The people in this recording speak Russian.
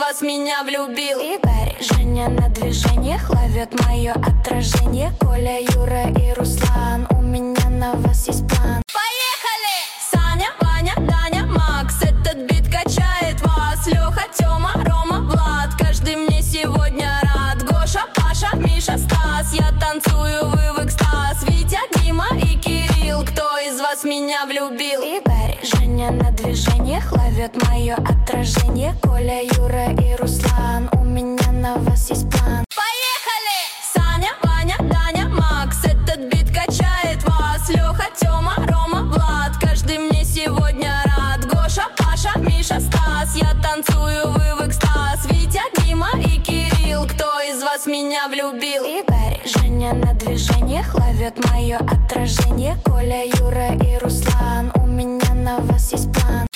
вас меня влюбил? Игорь, Женя на движениях ловит мое отражение. Коля, Юра и Руслан, у меня на вас есть план. Поехали! Саня, Ваня, Даня, Макс, этот бит качает вас. Леха, Тёма, Рома, Влад, каждый мне сегодня рад. Гоша, Паша, Миша, Стас, я танцую, вы в экстаз. Витя, Дима и Кирилл, кто из вас меня влюбил? Игорь, Женя на движениях ловит мое отражение. Коля, Юра и Руслан, у меня на вас есть план. Поехали! Саня, Ваня, Даня, Макс, этот бит качает вас. Леха, Тёма, Рома, Влад, каждый мне сегодня рад. Гоша, Паша, Миша, Стас, я танцую, вы в экстаз. Витя, Дима и Кирилл, кто из вас меня влюбил? Игорь, Женя на движениях ловит мое отражение. Коля, Юра и Руслан, у меня на вас есть план.